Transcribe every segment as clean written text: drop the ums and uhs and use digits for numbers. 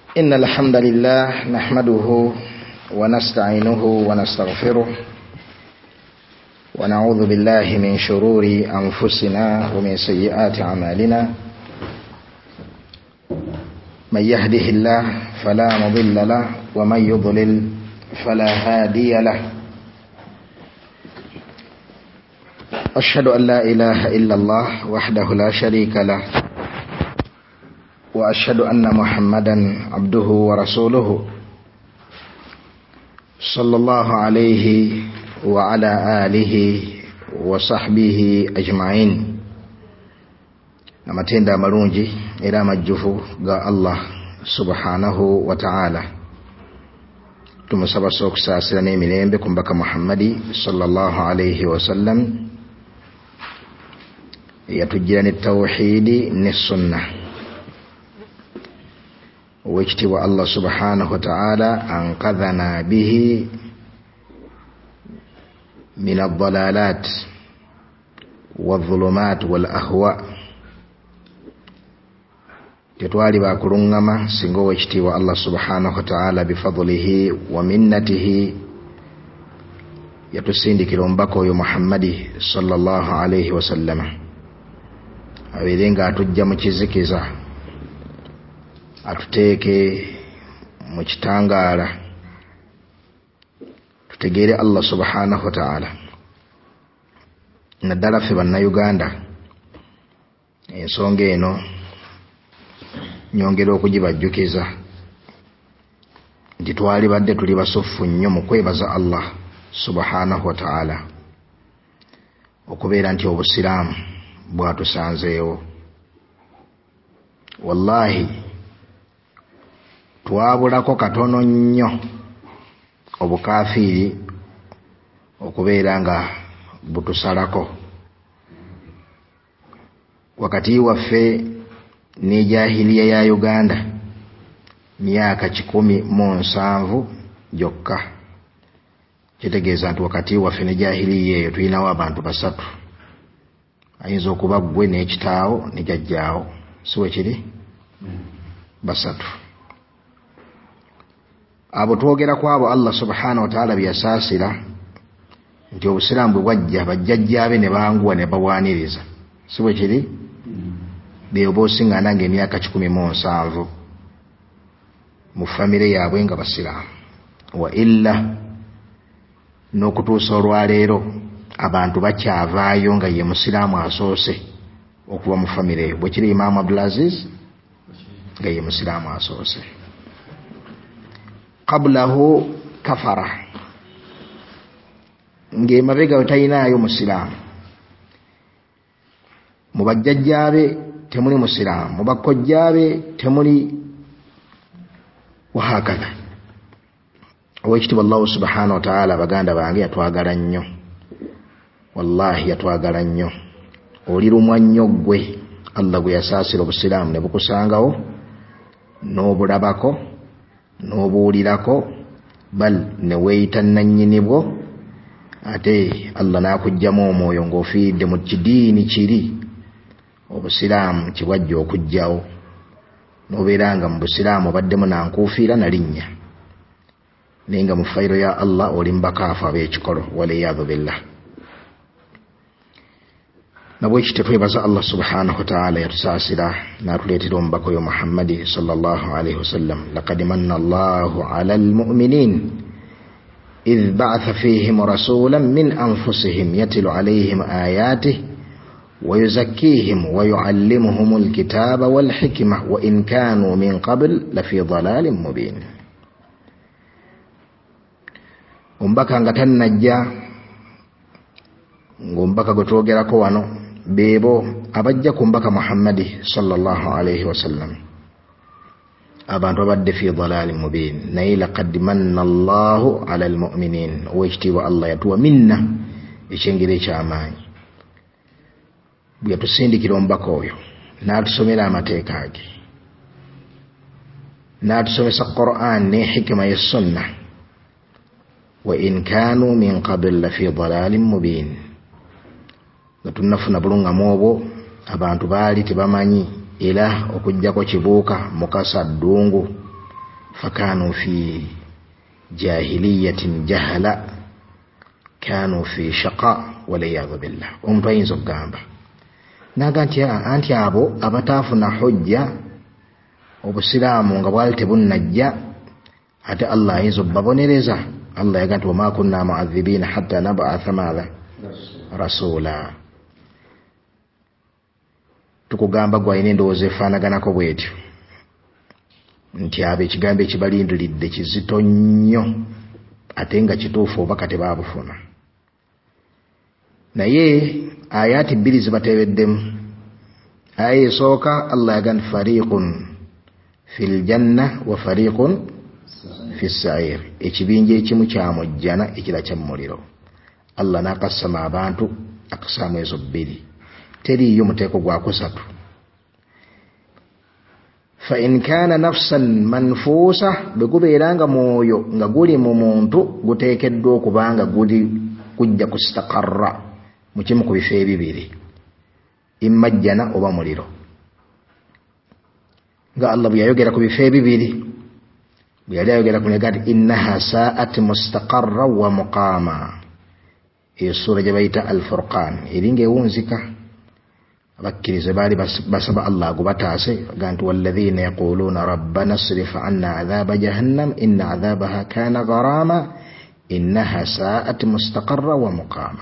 إن الحمد لله نحمده ونستعينه ونستغفره ونعوذ بالله من شرور أنفسنا ومن سيئات أعمالنا من يهده الله فلا مضل له ومن يضلل فلا هادي له أشهد أن لا إله إلا الله وحده لا شريك له وأشهد أن محمدا عبده ورسوله صلى الله عليه وعلى آله وصحبه أجمعين. Amatenda amalungi era amajjufu ga Allah subhanahu wa ta'ala. Tumusaba okusaasira n'emirembe ku mbaka Muhammadi sallallahu alayhi wa sallam yatujjira ne tawhidi ne sunna. Wekitiibwa Allah subhanahu wa ta'ala anqadhana bihi min ad-dalalat wadh-dhulumat wal-ahwa. Tetwali bakulungama singa wekitiibwa Allah subhanahu wa ta'ala bifadlihi wa minnatihi yatusindikira omubaka oyo Muhammadi sallallahu alayhi wa sallam abeerenga atujja mu kizikiza atuteeke mu kitangaala tutegeere Allah subhanahu wa ta'ala. Naddala ffe bannayuganda ensonga eno nyongera okugibajjukiza nti twali badde tuli basuffu nnyo mu kwebaza Allah subhanahu wa ta'ala okubeera nti obusiraamu bwatusanzeewo. Wallahi twabulako katono nnyo obukafiiri okubeera nga butusalako wakati waffe ne jahiliya ya Uganda myaka 17 gyokka. Kitegeeza nti wakati waffe ne jahiliya eyo tulinawo abantu basatu, ayinza okuba ggwe n'ekitaawo ne jjajjaawo, si bwe kiri? Basatu. Abo twogera ku abo Allah subhanahu wa ta'ala byasaasira nti obusiraamu bwe bwajja bajjajjaabe ne banguwa ne bawaaniriza, si bwe kiri? Beyo boosiŋŋaana ng'emyaka 17 mu famire yaabwe nga basiraamu. Wa illa n'okutuusa olwaleero abantu bakyavaayo nga ye musiraamu asoose okuba mu famire eyo. Bwe kiri Imam Abdulaziz nga ye musiraamu asoose. Qablahu kafara, ng'emabega we talinaayo musiraamu. Mu bajjajjaabe temuli musiraamu, mu bakojjaabe temuli, wahakadha. Owekitiibwa Allah subhanahu wa ta'ala baganda bange yatwagala nnyo, wallahi yatwagala nnyo. Oli lumwa nnyo ggwe Allah gwe yasaasira obusiraamu ne bukusangawo n'obulabako n'obuwulirako, bal ne weeyita nannyini bwo, ate Allah n'akuggyamu omwoyo ng'ofiiridde mu kidiini kiri obusiraamu kibwajja okujjawo, n'obeera nga mu busiraamu obaddemu nankuufiira na linnya, naye nga mu fayiro ya Allah oli mu bakaafu ab'ekikolo, waliyadhu billah. Nabwekityo twebaza Allah subhanahu wa ta'ala yatusaasira n'atuleetera omubaka oyo Muhammadi sallallahu alayhi wa sallam. Laqad manna Allahu ala al-mu'minin idh ba'atha fihim rasulan min anfusihim yatlu alayhim ayatihi wa yuzakkihim wa yu'allimuhum al-kitaba wal hikma wa in kanu min qabl lafi dhalalin mubin. Omubaka nga tannajja, ng'omubaka gwe twogerako wano beebo abajja ku mbaka Muhammadi sallallahu alayhi wa sallam, abantu abadde fi dhalalin mubin. Naye laqad manna Allahu ala al-mu'minin, owekitiibwa Allah yatuwa minna ekyengeri eky'amaanyi. Bwe yatusindikira omubaka oyo n'atusomera amateeka ge, n'atusomesa Qur'an ne hikima ye sunna, wa in kanu min qabl lafi dhalalin mubin. Nga tunnafuna bulungamu obwo abantu baali tebamanyi era okujjako kibuuka mukasa ddungu fakanu fi jahiliyatin jahala kanu fi shaqa waliyadhu billah. Omuntu ayinza okugamba naga nti abo abataafuna hujja obusiraamu nga bwali tebunnajja ate Allah ayinza obbabonereza. Allah yaga nti wama kunna mu'adhibina hatta nab'atha madha rasula. Tukugamba gwe alina endowooza efaanaganako bwetyo nti abo ekigambo ekibalindiridde kizito nnyo ate nga kituufu obaka tebaabufuna. Naye ayaati bbiri zibateebeddemu. Aya esooka Allah yaga nti fariqun fil janna wa fariqun fis sa'ir. Ekibinja ekimu kyamujjana ekira kya muliro. Allah n'akasama abantu akasaamu ezo bbiri. Teriiyo muteeko gwa kusatu. Fa in kana nafsan manfuusa, bwe gubeeranga mwoyo nga guli mu muntu guteekeddwa okubanga kujja kustaqarra mu kimu ku bifo ebibiri, imma jjana oba muliro. Nga Allah bwe yayogera ku bifo ebibiri, bwe yali ayogera ku negati innaha sa'at mustaqarra wa muqama. Eyo sura gye bayita Al-Furqan eringa ewunzika. Abakkirize baali basaba Allah agubataase gantu walladhina yaquluna rabbana asrif 'anna 'adhaba jahannam inna 'adhabaha kana gharama innaha sa'at mustaqarra wa muqama.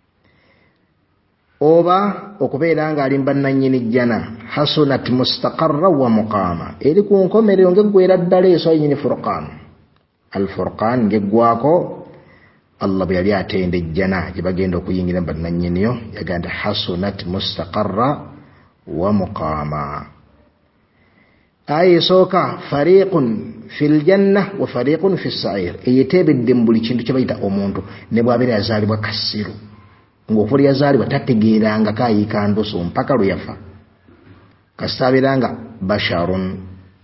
Oba okubeera nga ali bannannyini jjana hasunat mustaqarra wa muqama. Eri ku nkomerero ng'eggwera ddala eso yennyini Furqan. Al-Furqan ng'eggwako Allah bwe yali atenda ejjana gye bagenda okuyingira bannannyiniyo yagamba hasunat mustaqarra wa muqama. Aya esooka fariqun fil janna wa fariqun fis sa'ir. Eyeteebedde mu buli kintu kye bayita omuntu ne bw'abeera yazaalibwa kasiru. Ng'okuba yazaalibwa tategeeranga kayiika ndoso mpaka lwe yafa. Kasita abeeranga basharun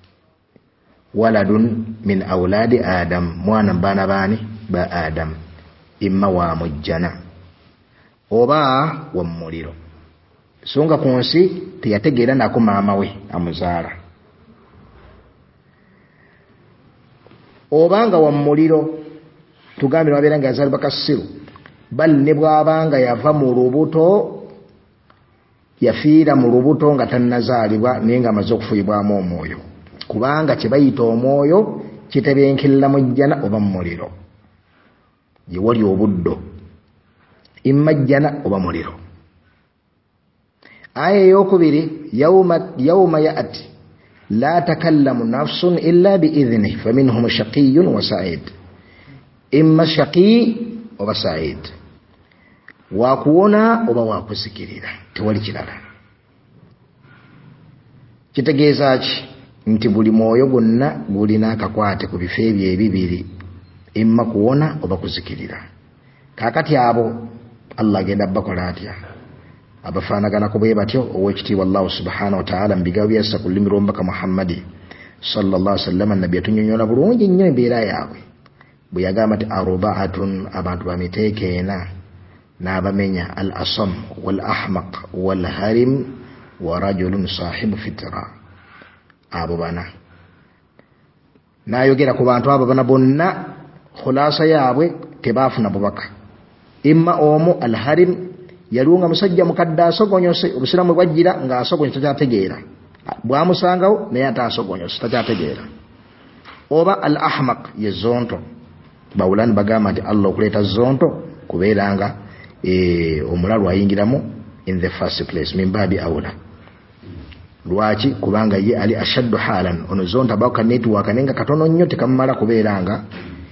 waladun min awlaadi Adam, mwana baana baani ba Adam, imma wa mujjana oba wa muliro. So nga ku nsi teyategeera nako maama we amuzaala. Obanga wa muliro tugambira wabeera nga yazaalibwa kasiru, bali ne bw'abanga yava mu lubuto yafiira mu lubuto nga tannazaalibwa naye nga amaze okufuuyibwamu omwoyo, kubanga kye bayita omwoyo kitebenkerera mu jjana oba mu muliro gye wali obuddo, imma jjana oba muliro. Aya eyokubiri yawma ya'ti la takallamu nafsun illa bi'idhnihi faminhum shaqiyyun wa sa'id. Imma shaqi oba sa'id, wakuwona oba wakusikirira, tewali kirala. Kitegeeza ki? Nti buli mwoyo gwonna gulina akakwate ku bifo ebyo ebibiri, imma kuwona oba kuzikirira. Kaakati abo Allah agenda bakola atya? Abafaanaganako bwe batyo ow'ekitiibwa Allah subhanahu wa ta'ala mu bigambo byassa ku lulimi lw'omubaka Muhammadi sallallahu alaihi wasallam, nabbi yatunyonnyola bulungi nnyo embeera yaabwe bwe yagamba nti aruba'atun, abantu bamiteeko ena n'abamenya al asam wal ahmaq wal harim wa rajulun sahibu fitra. Abo bana n'ayogera ku bantu abo bana bonna, khulaasa yaabwe tebaafuna bubaka. Imma omu al harim yaliwo nga musajja mukadde asogonyose, obusiraamu bwajjira nga asogonyose takyategeera, bwamusangawo naye ate asogonyose takyategeera. Oba al ahmaq ye zonto. Bawulani bagamba nti Allah okuleeta zonto kubeeranga omulalu ayingiramu in the first place mimbabi awula. Lwaki? Kubanga ye ali ashaddu halan, ono zonto abawo ka network nenga katono nnyo tekamumala kubeeranga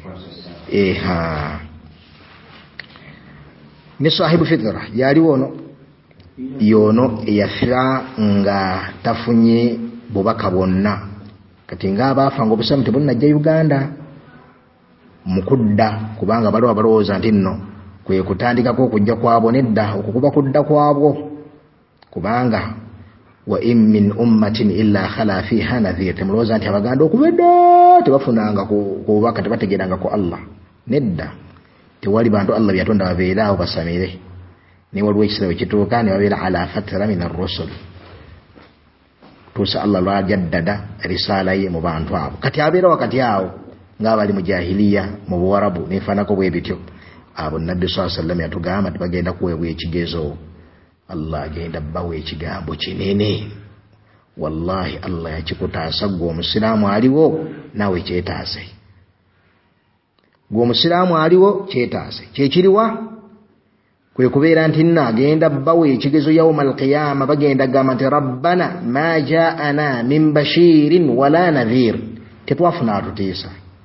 ne sahibu fitra yaliwo ono yono eyafira nga tafunye bubaka bwonna. Kati nga abaafa nga obusiraamu tebunnajja Uganda mukudda, kubanga baliwo abalowooza nti nno kwe kutandikako okujja kwabwo. Nedda, okukuba kudda kwabwo, kubanga wa in min ummatin illa khala fiha nadhir. Temulowooza nti Abaganda okuva edda tebafunanga ku bubaka, tebategeranga ku Allah. Nedda, tewali bantu Allah byatonda babeera awo basamire, ne waliwo ekisero kituuka ne babeera ala fatra min ar-rusul. okutuusa Allah lwajaddada risaala ye mu bantu abo. Kati abeera wakati awo ng'abali mu jahiliya mu Buwarabu neefaanako bwe bityo, abo Nabbi sallallahu alayhi wa sallam yatugamba nti bagenda kuweebwa ekigezo. Allah agenda bawa ekigambo kinene. Wallahi Allah yakikutaasa gwe omusiraamu aliwo nawe kyetaase. Gwe omusiraamu aliwo kyetaase. Kyekiriwa kwe kubeera nti agenda bawa ekigezo yawmal qiyaama, bagenda gamba nti rabbana ma jaana min bashirin wala nadhir, tetwafuna atutiisa.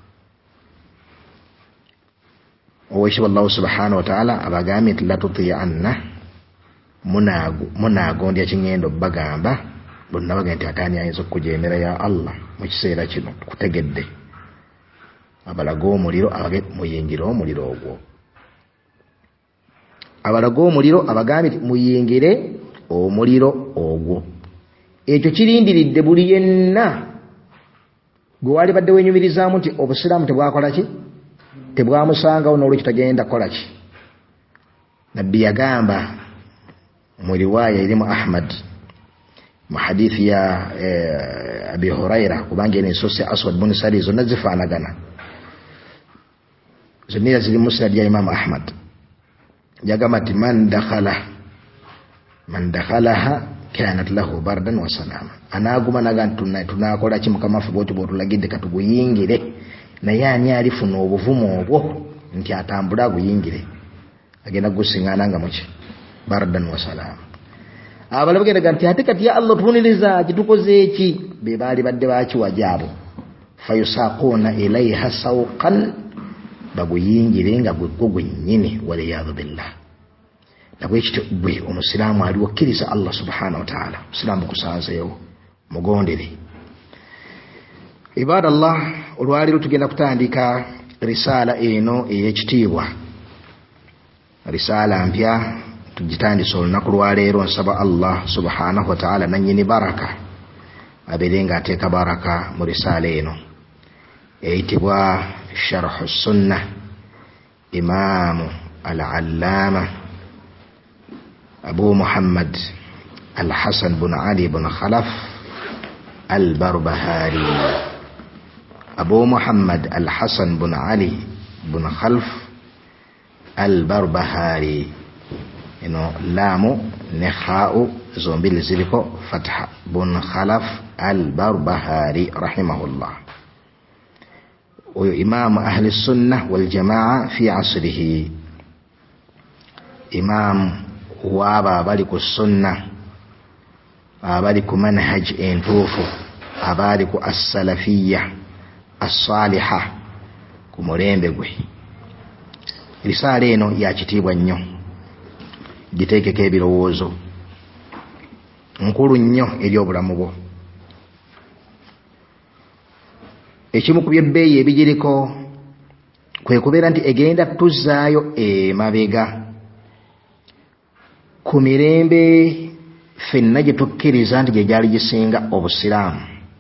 Oweekitiibwa Allah subhanahu wa ta'ala abagambye nti la tuti'anna, munaagondya kingendo bagamba bonna bagenda nti ataani ayinza okujeemera ya Allah mu kiseera kino kutegedde. Abalaga omuliro muyingire omuliro ogwo. Abalaga omuliro abagambye nti muyingire omuliro ogwo. Ekyo kirindiridde buli yenna gwe wali badde wenyumirizaamu nti obusiraamu tebwakola ki, tebwamusangawo n'olwekyo tagenda kukola ki. Nabbi yagamba mu riwaaya erimu Ahmad mu hadithi ya Abi Huraira, kubanga eno ensosi Aswad bin Sari zonna zifaanagana, zonna ziri musnad ya Imam Ahmad. Yagamba nti man dakhalaha kanat lahu bardan wa salama. Anaaguma naga tunakola ki Mukama waffe bw'oti bw'otulagidde katuguyingire, naye ani alifuna obuvumu obwo nti atambule aguyingire, agenda gusiŋŋaana nga muki bardan wa salama. Abala bagenda nti ate kati ya Allah tuwuliriza kitukoze eki, be baali badde bakiwajaabo. Fayusaquuna ilayha sawqan, baguyingire nga gwe gwennyini, waliyadhu billah. Nabwekityo gwe omusiraamu ali wakkiriza Allah subhanahu wa ta'ala, omusiraamu kusaazeewo mugondere. Ibadallah, olwaliro tugenda kutandika risaala eno ey'ekitiibwa, risaala mpya tugitandise olunaku lwaleero. Nsaba Allah subhanahu wa ta'ala nannyini baraka abeere nga ateeka baraka mu risaala eno eyitibwa sharhu sunna, imaamu al-allaama Abu Muhammad al-Hasan bin Ali bin Khalaf al-Barbahari. Abu Muhammad al-Hasan bin Ali bin Khalaf al-Barbahari. Ino laamu ne khaa'u zombili ziriko fatha. Bun Khalaf al-Barbahari rahimahullah. Oyo imaamu ahli sunnah wal jamaa fi asrihi, imaamu waaba abali ku sunna, abali ku manhaj entuufu, abali ku as-salafiyya as-saliha, ku mulembe gwe. Risaala eno yakitiibwa nnyo, giteekeko ebirowoozo, nkulu nnyo eri obulamu bwo. Ekimu ku byebbeeyi ebigiriko kwe kubeera nti egenda tuzzaayo emabega ku mirembe ffenna gye tukkiriza nti gye gyali gisinga obusiraamu,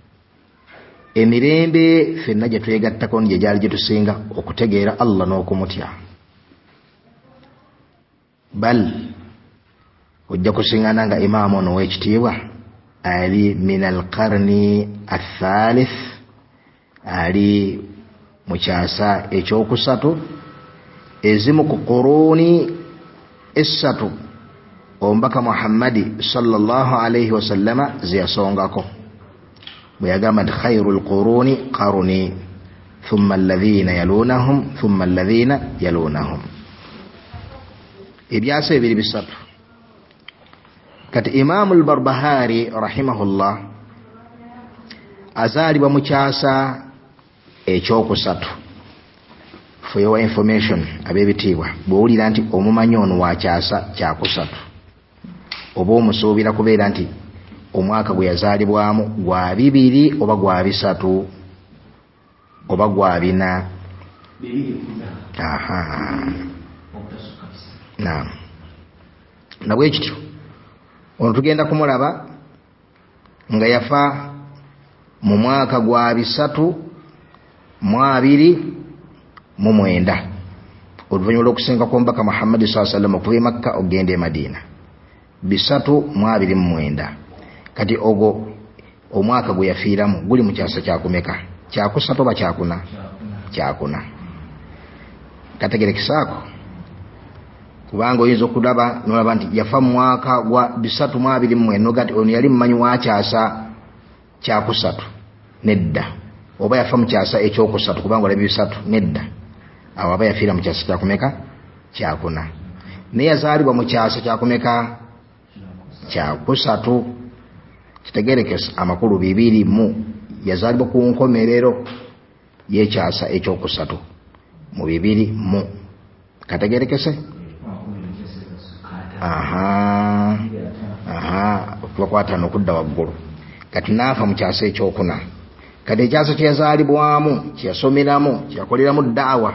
emirembe ffenna gye twegattako nti gye gyali gitusinga okutegeera Allah n'okumutya. Bal ojja kusiŋŋaana nga imaamu ono w'ekitiibwa ali min al-qarni al-thalith, ali mu kyasa ekyokusatu, ezimu ku quruuni essatu omubaka Muhammadi sallallahu alayhi wa sallama ze yasongako, bwe yagamba nti khayrul quruuni qarni thumma alladhina yalunahum thumma alladhina yalunahum. Ebyasa ebiri bisatu. Kati Imaamu al-Barbahari rahimahullah azaalibwa mu kyasa ekyokusatu. For your information, ab'ebitiibwa, bw'owulira nti omumanyi ono wa kyasa kyakusatu, oba omusuubira kubeera nti omwaka gwe yazaalibwamu gwa 2 oba gwa 3 oba gwa 4. Naam. Nabwe kityo ono tugenda kumulaba nga yafa mu mwaka gwa 329 oluvannyuma lw'okusenga kw'omubaka Muhammad sallallahu alayhi wa sallam okuva e Makka ogenda e Madina. 329. Kati ogwo omwaka gwe yafiiramu guli mu kyasa kyakumeka? Kyakusatu oba kyakuna? Kyakuna. Kategerekisaako kubanga oyinza okulaba nolaba nti yafa mu mwaka gwa 324 nogati ono yali mumanyi wa kyasa kyakusatu. Nedda. Oba yafa mu kyasa ekyokusatu kubanga olabye 3 nedda. Awo aba yafiira mu kyasa kyakumeka? Kyakuna. Naye yazaalibwa mu kyasa kyakumeka? Kyakusatu. Kitegerekesa amakulu 2 mu yazaalibwa ku nkomerero y'ekyasa ekyokusatu mu 2 mu. Kategerekese? Okuva ku 5 okudda waggulu. Kati naafa mu kyasa ekyokuna. Kati ekyasa kye yazaalibwamu, kye yasomeramu, kye yakoleramu daawa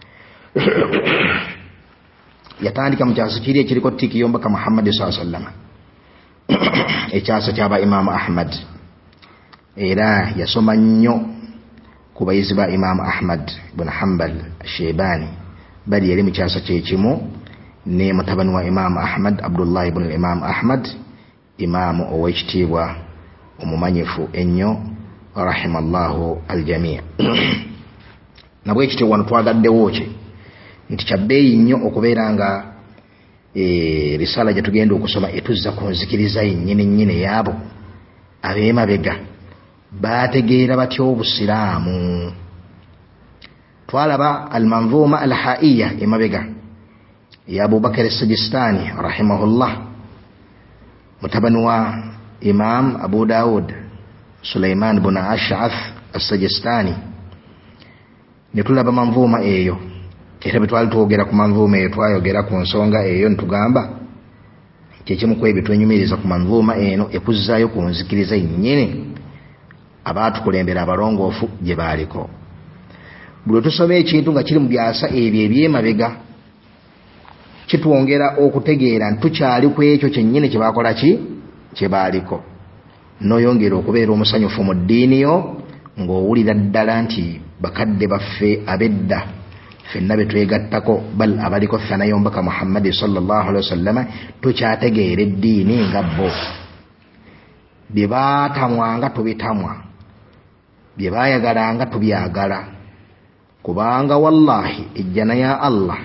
yatandika mu kyasa kiri ekiriko tiki yombaka Muhammad sallallahu alaihi wasallam, ekyasa kyaba Imam Ahmad. Era yasoma nnyo ku bayizi ba Imam Ahmad ibn Hanbal Shaybani, bali yali mu kyasa kyekimu ne mutabani wa Imam Ahmad Abdullah ibn Imam Ahmad, imamu ow'ekitiibwa omumanyifu ennyo rahimallahu aljamii. Nabwe ekityo wano twagaddewo kye nti kyabbeeyi nnyo okubeera nga risala gye tugenda okusoma etuzza ku nzikiriza yennyini yaabo ab'emabega baategeera batya obusiraamu. Twalaba almanzuuma alhaiya emabega ya Abubakar as-Sijistani rahimahullah, mutabani wa Imam Abu Daud Sulaiman ibn Ash'ath as-Sijistani. Ne tulaba manzuuma eyo, era bwe twali twogera ku manzuuma eyo twayogera ku nsonga eyo ntugamba kyekimu ku ebyo twenyumiriza ku manzuuma eno ekuzzaayo ku nzikiriza yennyini abaatukulembera abalongoofu gye baaliko. Bwe tusoma ekintu nga kiri mu byasa ebyo eby'emabega kitwongera okutegeera nti tukyali ku ekyo kyennyini kye baakola kye baaliko. N'oyongera okubeera omusanyufu mu ddiini yo ng'owulira ddala nti bakadde baffe ab'edda ffenna be twegattako bal abaliko ffena yombaka Muhammad sallallahu alaihi wasallam tukyategeera eddiini nga bo. Bye baatamwanga tubitamwa, bye baayagalanga tubyagala, kubanga wallahi ejjana ya Allah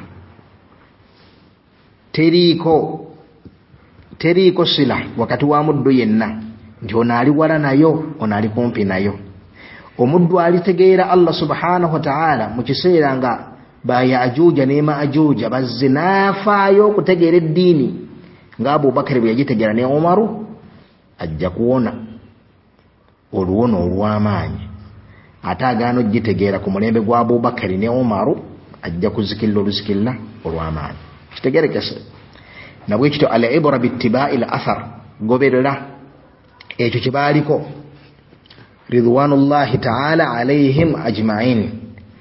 teriiko sila wakati wa muddu yenna nti ono ali wala nayo ono ali kumpi nayo. Omuddu alitegeera Allah subhanahu wa ta'ala mu kiseera nga Bayajuja ne Maajuja bazze n'afaayo okutegeera eddiini nga Abubakar bwe yagitegeera ne Umaru, ajja kuwona oluwono olw'amaanyi. Ate agaana ogitegeera ku mulembe gwa Abubakar ne Umaru ajja kuzikirira oluzikirira olw'amaanyi. Kitegerekese nabwe ekityo al-ibra bittiba'i al-athar, goberera ekyo kye baaliko ridwanullahi ta'ala alaihim ajma'in.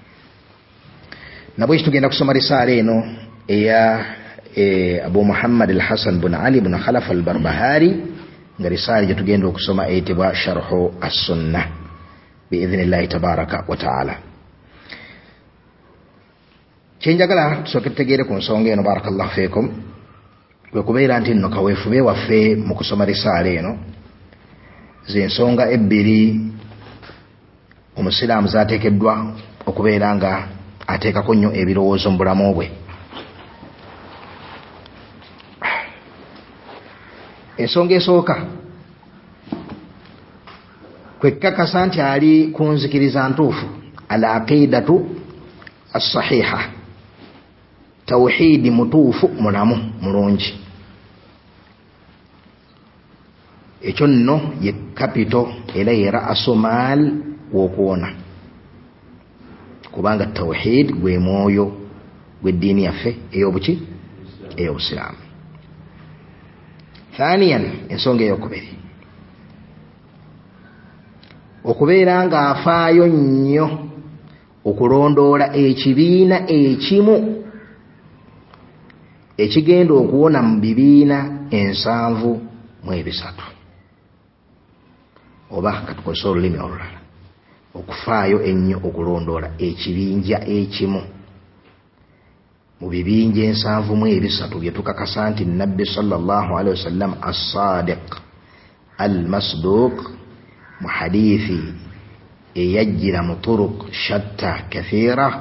Nabwe ekyo tugenda kusoma risaala eno eya Abu Muhammad al-Hasan ibn Ali ibn Khalaf al-Barbahari, nga risaala gye tugenda okusoma eyitibwa Sharhu as-Sunnah biidhnillahi tabaraka wa ta'ala. Kyenjagala tusooke tutegeere ku nsonga eno, barakallahu feekum, kwe kubeera nti nno kaweefube waffe mu kusoma risaala eno z'ensonga 2 omusiraamu zaateekeddwa okubeera nga ateekako nnyo ebirowoozo mu bulamu bwe. Ensonga esooka kwe kakasa nti ali ku nzikiriza ntuufu, al-aqidatu as-sahiha, tawhidi mutuufu mulamu mulungi. Ekyo nno ye kapito era ye ra'su maal w'okuwona, kubanga tawhid gwe mwoyo gw'eddiini yaffe ey'obuki ey'obusiraamu. Thaniyan, ensonga ey'okubiri, okubeera ng'afaayo nnyo okulondoola ekibiina ekimu ekigenda okuwona mu bibiina 73, oba katukozesa olulimi olulala, okufaayo ennyo okulondoola ekibinja ekimu mu bibinja 73 bye tukakasa nti Nabbi sallallahu alaihi wasallam as-sadiq al-masduq mu hadithi eyajjira mu turuq shatta kathira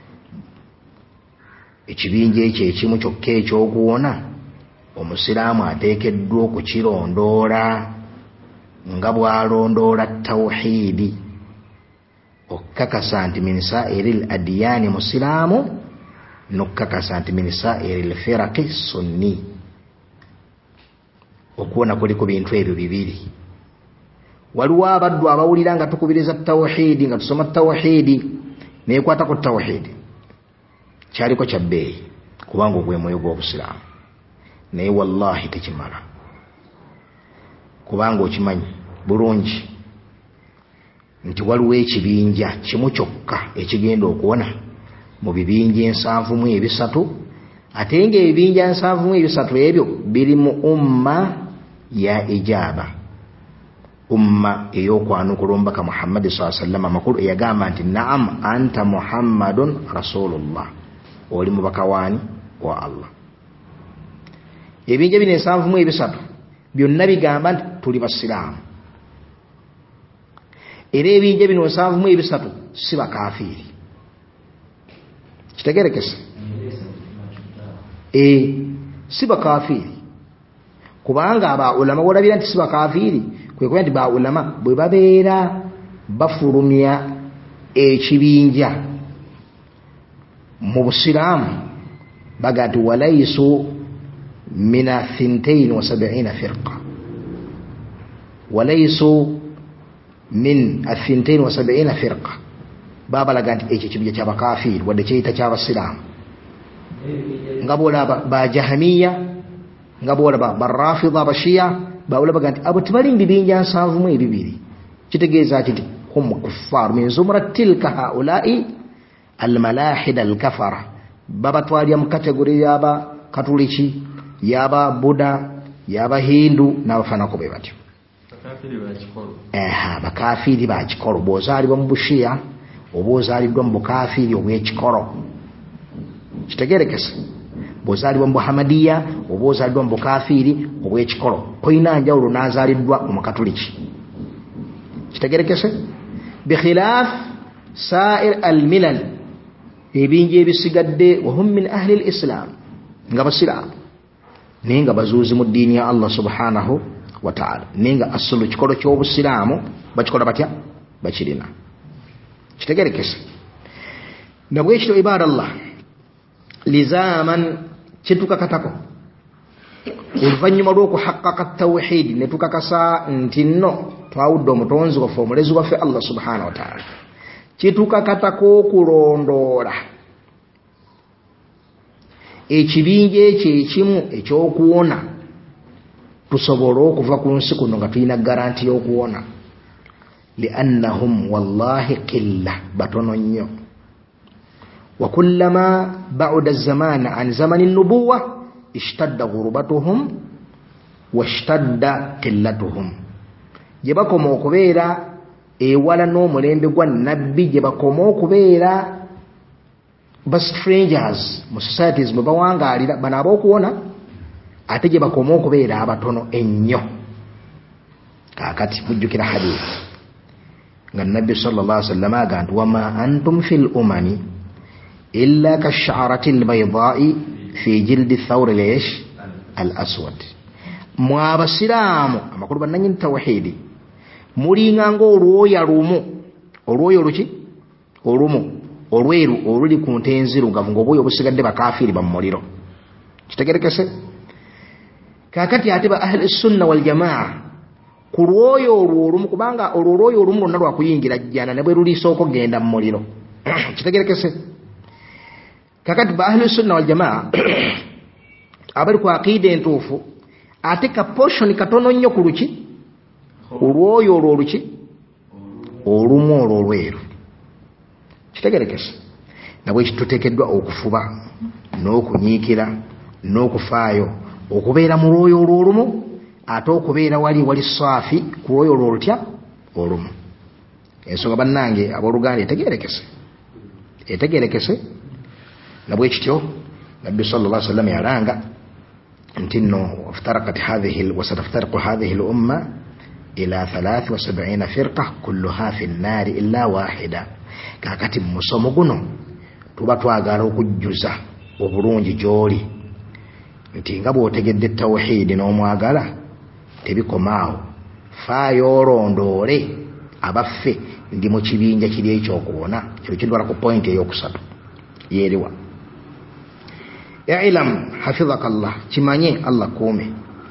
ekibinja ekyo ekimu kyokka ekyokuwona omusiraamu ateekeddwa okukirondoola nga bw'alondoola tawhiidi okukakasa nti min saa'iril adyaani musiraamu n'okukakasa nti min saa'iril firaqi sunni. okuwona kuli ku bintu ebyo bibiri. waliwo abaddu abawulira nga tukubiriza tawhiidi nga tusoma tawhiidi neekwata ku tawhiidi kyaliko kya bbeeyi kubanga ogwe mwoyo gw'obusiraamu, naye wallahi tekimala kubanga okimanyi bulungi nti waliwo ekibinja kimu kyokka ekigenda okuwona mu bibinja 73 ate nga ebibinja 73 ebyo biri mu umma ya ijaba, umma ey'okwanukula omubaka Muhammad sallallahu alaihi wasallam amakulu eyagamba nti naam anta Muhammadun rasulullah, oli mubaka waani wa Allah. ebinja bino 73 byonna bigamba nti tuli basiraamu, era ebinja bino 73 si bakafiiri. kitegerekese si bakafiiri kubanga aba ulama wolabira nti si bakafiiri kwekuba nti ba ulama bwe babeera bafulumya ekibinja mu busiraamu baga nti walaysu mina 72 firqa, walaysu min 72 firqa, babalaga nti ekyo kibinja kyabakafiiri wadde kyeyita kyabasiraamu. nga boolaba ba jahamiya, nga boolaba barafida abashiya, bawulabaga nti abo tebali mbibinja 72. kitegeeza nti hum kuffaaru min zumrat tilka haulai almalahida alkafara, babatwalya mu kategori yaba katuliki, yaba buda, yaba hindu n'abafanako be batyo. bakafiiri bakikolo bw'ozaalibwa mu bushiya oba ozaaliddwa mu bukafiiri obw'ekikolo. kitegerekese bw'ozaalibwa mu buhamadiya oba ozaaliddwa mu bukafiiri obw'ekikolo, koyina njawulo n'azaaliddwa mu katuliki. kitegerekese bikhilaaf sa'ir almilal, ebinja ebisigadde wahum min ahli lislam, nga basiraamu naye nga bazuuzi mu ddiini ya Allah subhanahu wa ta'ala, naye nga asulu kikolo ky'obusiraamu bakikola batya, bakirina. kitegerekese nabwekityo ibadallah lizaman kyetukakatako oluvannyuma lw'okuhaqqaqa tawhiidi ne tukakasa nti nno twawudde omutonzi waffe omulezi waffe Allah subhanahu wa ta'ala, kyetukakatako okulondoola ekibinja ekyo ekimu ekyokuwona tusobole okuva ku nsi kuno nga tulina garanti y'okuwona. liannahum wallahi qilla, batono nnyo. wa kullama ba'uda az-zaman an zamani an-nubuwwa ishtadda ghurubatuhum wa ishtadda qillatuhum. gye bakoma okubeera ewala n'omulembe gwa nabbi, gye bakoma okubeera ba strangers mu societies mwe bawangaalira bano ab'okuwona, ate gye bakoma okubeera abatono ennyo. kaakati mujjukira hadith nga nabbi sallallahu alaihi wasallam aga nti wama antum fil umami illa kash'arati albayda'i fi jildi thawri lesh al aswad. mwabasiraamu amakulu bannanyini tawhiidi mulinga ng'olwoya lumu, olwoya oluki olumu olweru oluli ku nte enzirugavu ng'obwoya obusigadde bakafiiri ba mu muliro. kitegerekese kaakati ate ba ahli sunna wal jamaa ku lwoyo olwo olumu, kubanga olwo olwoyo olumu lwonna lwakuyingira jjana ne bwe luliisooka genda mu muliro. kitegerekese kakati ba ahli sunna wal jamaa abali ku aqiida entuufu ate ka portion katono nnyo ku luki olwoyo olwo oluki olumu olwo olweru. kitegerekese nabwe kituteekeddwa okufuba n'okunyiikira n'okufaayo okubeera mu lwoyo olwo olumu, ate okubeera wali saafi ku lwoyo olwo olutya olumu. ensonga bannange abooluganda etegerekese nabwe kityo nabbi sallallahu alaihi wasallam yalanga nti nno wasataftariqu hadhihi al-umma ila 73 firqa kulluha fi an-nar illa wahida. Kakati musomo guno tuba twagala okujjuza obulungi gyoli nti nga bw'otegedde tawhid n'omwagala tebikomaawo. Faayo olondoole abaffe ndi mu kibinja kiri ekyokuwona. Kyo kindwala ku point eyokusatu yeeriwa. Ilam hafidhaka Allah, kimanye Allah kuume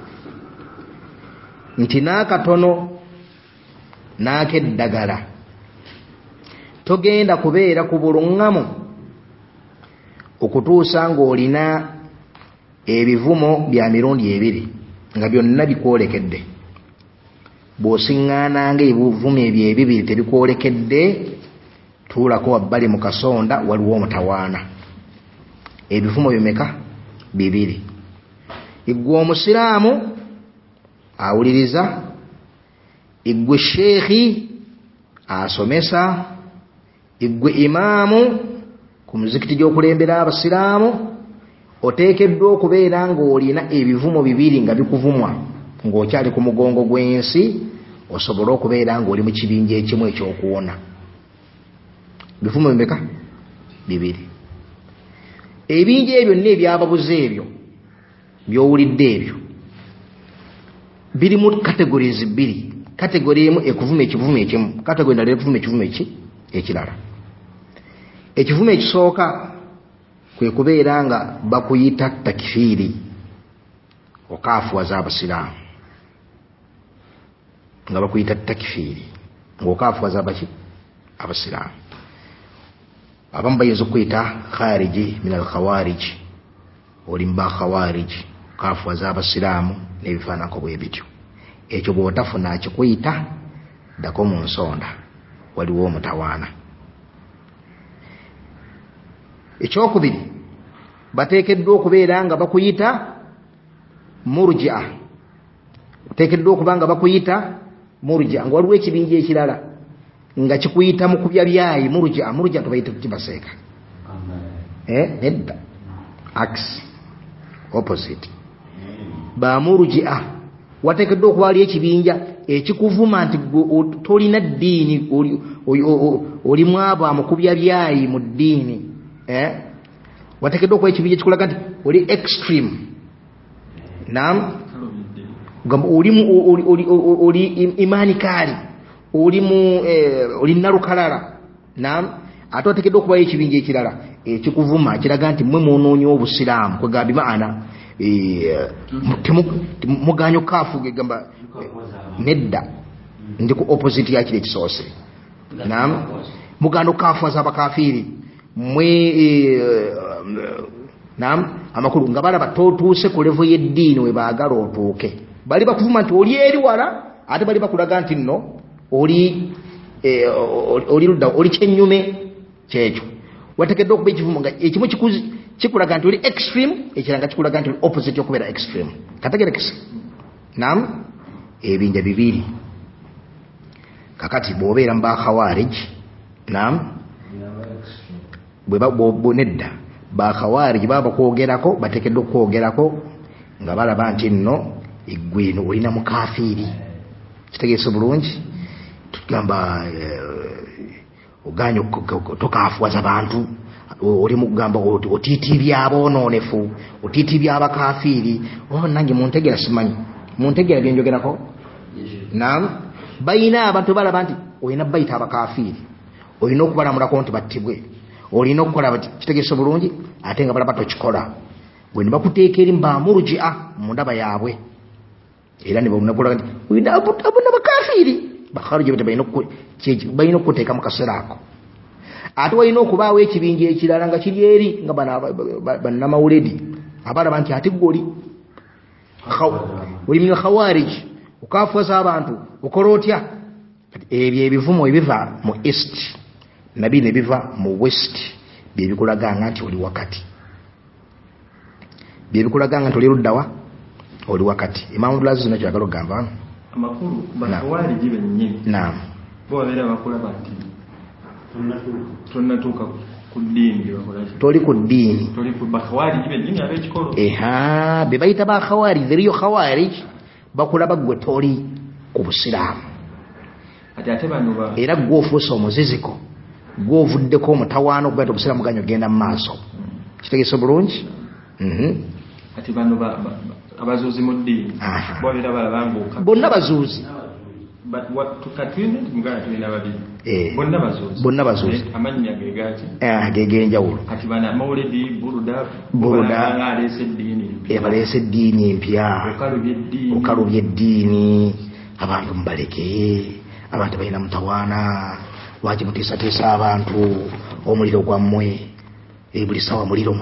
nti n'akatono n'akeddagala togenda kubeera ku buluŋŋamu okutuusa ng'olina ebivumo bya mirundi ebiri nga byonna bikwolekedde. Bw'osiŋŋaananga ebivumo ebyo ebibiri tebikwolekedde, tuulako wabbali mu kasonda waliwo omutawaana. Ebivumo bimeka? Bibiri. Iggwe omusiraamu awuliriza, iggwe sheekhi asomesa, iggwe imaamu ku muzikiti gy'okulembera abasiraamu, oteekeddwa okubeera ng'olina ebivumo bibiri nga bikuvumwa ng'okyali ku mugongo gw'ensi, osobole okubeera ng'oli mu kibinja ekimu ekyokuwona. Bivumo bimeka? Bibiri. Ebinja ebyo n'ebyababuze ebyo by'owulidde ebyo biri mu categories bbiri. Category emu ekuvuma ekivumo ekimu, category endala ekuvuma ekivumo ekirala. Ekivumo ekisooka kwe kubeera nga bakuyita takfiiri, okaafuwaza abasiraamu, nga bakuyita takfiiri ng'okaafuwaza abaki? Abasiraamu. Abamu bayinza okuyita khariji min al khawarij, oli mu bakhawarij, okaafuwaza abasiraamu n'ebifaananako bwe bityo. Ekyo bw'otafuna akikuyita ddako mu nsonda, waliwo omutawaana. Ekyokubiri, bateekeddwa okubeera nga bakuyita murji'a. Oteekeddwa okuba nga bakuyita murji'a, nga waliwo ekibinja ekirala nga kikuyita mu kubya byayi. Murji'a tubayita tukibaseeka. Nedda, ax, opposite. Ba murji'a wateekeddwa okuba waliyo ekibinja ekikuvuma nti tolina ddiini, olimu abo amukubya byayi mu ddiini. Wateekeddwa okuba ekibinja kikulaga nti oli extreme. Naam, oli imaani kaali, oli nalukalala. Naam, ate wateekeddwa okubayo ekibinja ekirala ekikuvuma kiraga nti mmwe mwonoonye obusiraamu, kwegamba maana muganyo kaafu gegamba nedda, ndi ku opposite yakiri ekisoose. Naam, muganda okaafuwaza abakafiiri mwe. Naam, amakulu nga balaba totuuse ku levo y'eddiini we baagala otuuke. Bali bakuvuma nti oli eri wala, ate bali bakulaga nti nno oli ludda, oli kyennyume kyekyo. Wateekeddwa okuba ekivumo nga ekimu kikulaga nti oli extreme, ekirala nga kikulaga nti oli opposite y'okubeera extreme. Kategerekese? Naam, ebinja bibiri. Kakati bw'obeera mu bakhawarij, naam, nedda, bakhawarij baba kwogerako, bateekeddwa okwogerako nga balaba nti nno eggweno olina mukafiiri. Kitegeese bulungi? Tugamba oganya tokaafuwaza bantu, oli mugamba otiitibya aboononefu, otiitibya abakafiiri. Nange muntegera simanyi, muntegera byenjogerako? Naam, bayina abantu balaba nti olina bayita abakafiiri, olina okubalamulako nti battibwe, olina okukola kitegeese bulungi, ate nga balaba tokikola. Bwe ne bakuteeka eri murji'a mu ndaba yaabwe, era ne babonakulaga nti olina abona bakafiiri, bakhariji balina okuteeka mu kaseera ako. Ate walina okubaawo ekibinja ekirala nga kiri eri nga bannamawuledi abalaba nti ate gwe oli min khawarij, okaafuwaza abantu, okola otya? Ebyo ebivumo ebiva mu east nabyo ne biva mu west, bye bikulaganga nti oli wakati, bye bikulaganga nti oli luddawa? Oli wakati. Imam Abdul Aziz nakyo yagala okugamba amakulu bakhawarij bennyini. Naam, bo babeera bakulaba nti tonnatuuka ku ddiini. toli ku ddiini, toli ku bakhawarij bennyini ab'ekikolo. Be bayita bakhawarij, eriyo khawarij bakulaba gwe toli. ku busiraamu. ate bano ba Era gw'ofuuse omuziziko gw'ovuddeko omutawaana okuba nti obusiraamu ganyo genda mu maaso. Kitegeese bulungi? ate bano abazuuzi mu ddiini bobeera balabanga bonna bazuuzi. tukatwine mugana tulina babiri bonna bazuuzi amannya ge gaaki gegenjawulo. kati bana mawulidi Buruda baleese eddiini empya, okalubya eddiini. Abantu mubaleke, abantu balina mutawaana. Lwaki mutiisatiisa abantu? Omuliro gwammwe buli sawa muliro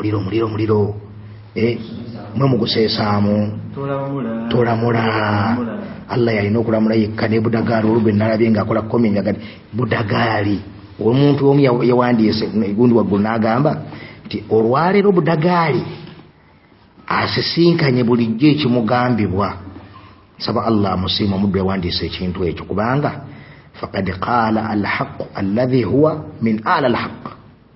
mwe muguseesaamu tolamula. Allah yalina okulamula yekka ne Budagaali olugwe nalabye ng'akola kominga gati Budagaali. Omuntu omu yawandiise gundi waggulu n'agamba nti olwaleero Budagaali asisinkanye bulijjo ekimugambibwa. Nsaba Allah amusiima omuddu yawandiise ekintu ekyo kubanga faqad qaala alhaqu alladhi huwa min ala alhaq.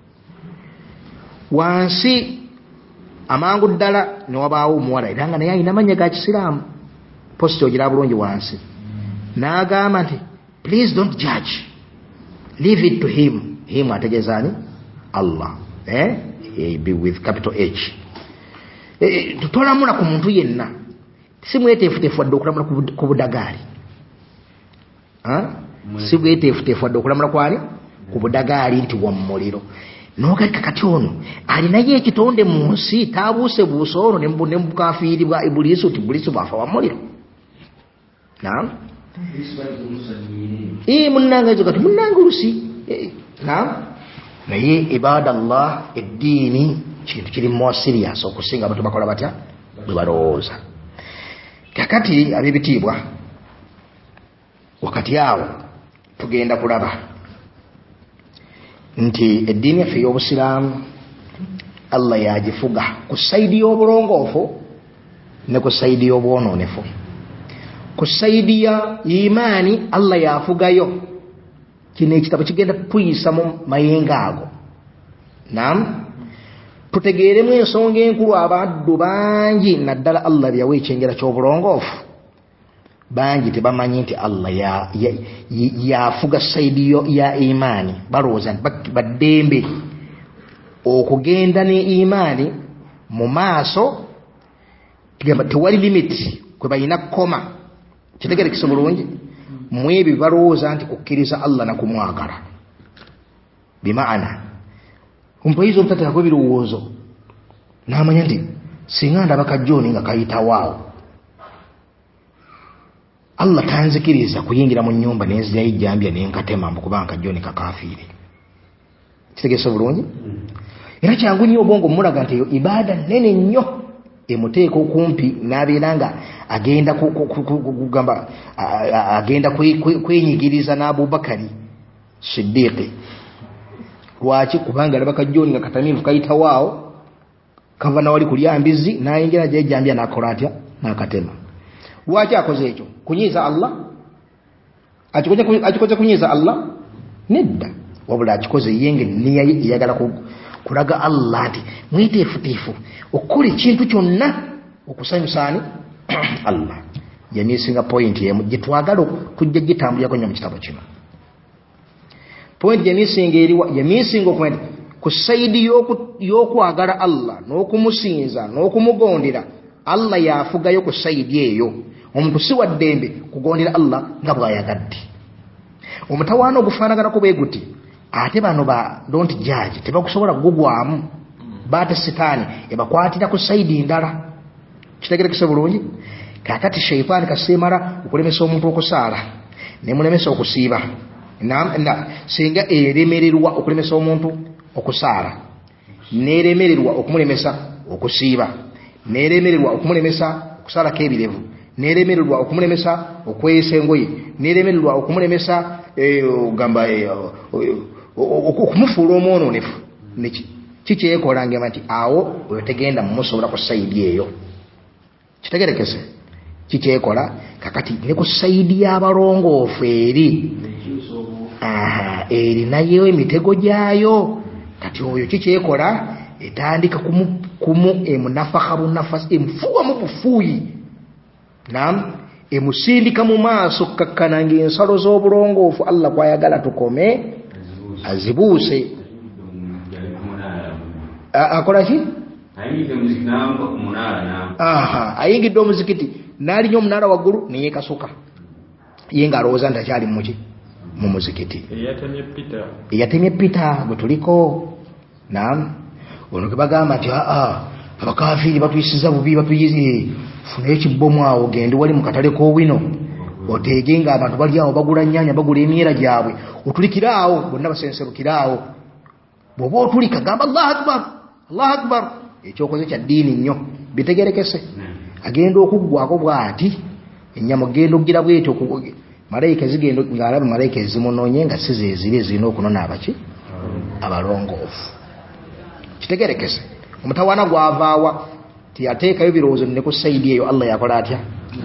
Wansi amangu ddala ne wabaawo omuwala era nga naye alina mannya ga Kisiraamu, positi ogira bulungi wansi, n'agamba nti please don't judge, leave it to him. Him ategeeza ani? Allah. Be with capital H. Tolamula ku muntu yenna, si mweteefuteefu wadde okulamula ku Budagaali. Si bweteefuteefu wadde okulamula kwani? Ku Budagaali nti wa muliro. N'ogalika kati ono alinayo ekitonde mu nsi taabuusebuuse ono ne mukafiiri bwa Ibuliisi nti Ibuliisi bwafa wa muliro. Naam. Munnange ezo kati munnange olusi. Naam. Naye ibadallah eddiini kintu kiri more serious okusinga abantu bakola batya bwe balowooza. Kakati ab'ebitiibwa wakati awo tugenda kulaba nti eddiini yaffe y'Obusiraamu Allah yagifuga ku sayidi y'obulongoofu ne ku sayidi y'obwonoonefu. Ku sayidi ya imaani Allah yafugayo. Kino ekitabo kigenda tuyisa mu mayengo ago. Naam. Tutegeeremu ensonga enkulu abaddu bangi naddala Allah byawe ekyengera ky'obulongoofu bangi tebamanyi nti Allah yafuga sayidi ya imaani. Balowooza nti baddembe okugenda ne imaani mu maaso, tugamba tewali limiti kwe balina koma. Kitegeerekese bulungi? Mu ebyo balowooza nti kukkiriza Allah na kumwagala. Bimaana omupayizi omutateekako ebirowoozo n'amanya nti singa ndaba kajjooni nga kayitawaawo Allah tanzikiriza kuyingira mu nnyumba nenzirayo ejjambya nenkatema mbu kubanga kajjooni kakafiire. Kitegeese bulungi? Era kyangu nnyo obwongo mulaga nti eyo ibaada nnene nnyo emuteeka okumpi n'abeera nga agenda kugamba agenda kwenyigiriza n'Abubakari Siddiqi. Lwaki? Kubanga alaba kajjooni nga katamiivu kayitawaawo kava nawali kulya mbizi n'ayingira gy'ejjambya n'akola atya n'akatema. Lwaki akoze ekyo? Kunyiiza Allah? Akikoze kunyiiza Allah? Nedda. Wabula akikoze yenge niya eyagala kulaga Allah nti mwiteefuteefu okukola ekintu kyonna okusanyusaani Allah. Yamiisinga point yemu gye twagala tujja gitambulirako nnyo mu kitabo kino. Point yamiisinga okumanya ku sayidi y'okwagala Allah n'okumusinza n'okumugondera Allah yafugayo ku sayidi eyo. Omuntu si wa ddembe kugondera Allah nga bw'ayagadde. Omutawaana ogufaanaganako bwe guti ate bano ba don't judge tebakusobola kugugwamu. Baate sitaani ebakwatira ku sayidi ndala. Kitegeerekese bulungi? Kakati sheitaani kaseemala okulemesa omuntu okusaala nemulemesa okusiiba. Singa eremererwa okulemesa omuntu okusaala neremererwa okumulemesa okusiiba neremererwa okumulemesa okusalako ebirevu neremererwa okumulemesa okweyesa engoye neremererwa okumulemesa ogamba okumufuula omwononefu. Kikyekola ngamba nti awo oyo tegenda mumusobola ku sayidi eyo. Kitegeerekese? Kikyekola kakati ne ku sayidi y'abalongoofu eri erinayo emitego gyayo. Kati oyo kikyekola etandika kumu emunafaka bunafasi emufuwa mu bufuuyi. Naam. emusindika mu maaso kakkana ng'ensalo z'obulongoofu Allah kwayagala tukome azibuuse. Akola ki? Ayingidde omuzikiti n'alinya omunaala waggulu ne yeekasuka ye ng'alowooza nti akyali mu muzikiti. Eyatemye Peter gwe tuliko. Ono ke bagamba nti abakafiiri batuyisiza bubi batuyize funayo ekibbomu awo gende wali mu katale k'owino oteege ng'abantu bali awo bagula nnyaanya bagula emyera gyabwe otulikira awo bonna basenserukira awo. Bw'oba otulika gamba Allahu akbar Allahu akbar. Ekyokoze kya ddiini nnyo bitegerekese. Agenda okuggwako bw'ati ennyama ogenda ogira bw'etyo malayika zigenda ng'alaba malayika ezimunoonye nga si zeeziri ezirina okunona abaki abalongoofu. Kitegerekese. Omutawaana gwavaawa tiyateekayo birowoozo ne ku sayidi eyo Allah yakola atya.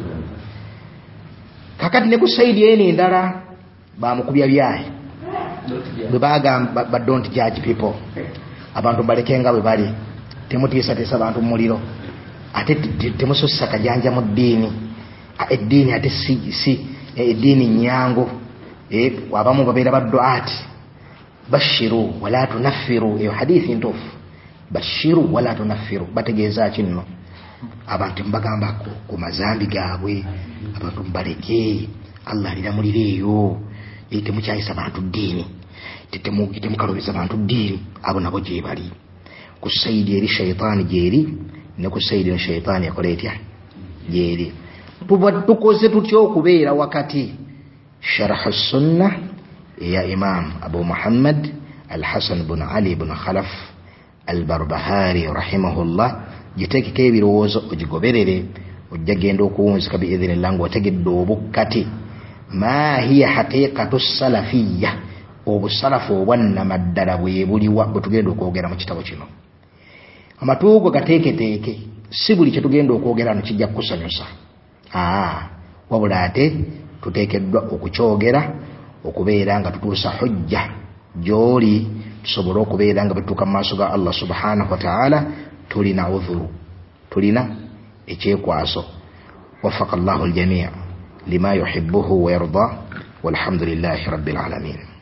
Kakati ne ku sayidi eyo endala bamukubya byaye bwe bagamba but don't judge people. Abantu balekenga bwe bali. Temutiisatiisa abantu mu muliro ate temusussa kajanja mu ddiini. Eddiini ate si eddiini nyango. Abamu babeera badduaati bashiru wala tunaffiru. Eyo hadithi ntuufu. Bashiru wala tunaffiru bategeeza kinno abantu mbagamba ku mazambi gaabwe abantu mbaleke Allah alira mulire eyo temukyayisa bantu ddiini temukalobeza bantu ddiini abo nabo gye bali ku sayidi eri shayitaani gyeri ne ku sayidi ne shayitaani yakola etya gyeri. Tukoze tutya okubeera wakati. Sharh sunna ya Imam Abu Muhammad Al-Hasan bin Ali bin Khalaf Al-Barbahari rahimahullah giteekeko ebirowoozo ogigoberere ojja genda okuwunzika biidhinillah ng'otegedde obukkati ma hiya haqiqatu salafiyya obusalafu obwannamaddala bwe buliwa bwe tugenda okwogera mu kitabo kino. Amatuugo gateeketeeke si buli kye tugenda okwogera no kijja kukusanyusa. Wabula ate tuteekeddwa okukyogera okubeera nga tutuusa hujja gy'oli tusobole okubeera nga betuuka mu maaso ga Allah subhanahu wa ta'ala tulina udhuru tulina ekyekwaso. Wafaqa Allahu al-jamii' lima yuhibbuhu wa yarda walhamdulillahi rabbil alamin.